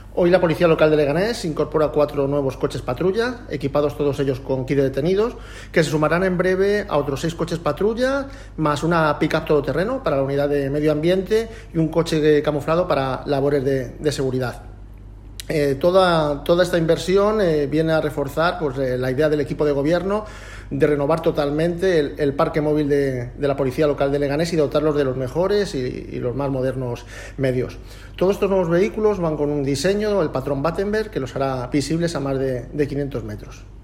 Hoy la Policía Local de Leganés incorpora 4 nuevos coches patrulla, equipados todos ellos con kit de detenidos, que se sumarán en breve a otros 6 coches patrulla, más una pick-up todoterreno para la unidad de medio ambiente y un coche camuflado para labores de seguridad. Toda esta inversión viene a reforzar la idea del equipo de gobierno de renovar totalmente el parque móvil de la Policía Local de Leganés y dotarlos de los mejores y los más modernos medios. Todos estos nuevos vehículos van con un diseño, el patrón Battenberg, que los hará visibles a más de 500 metros.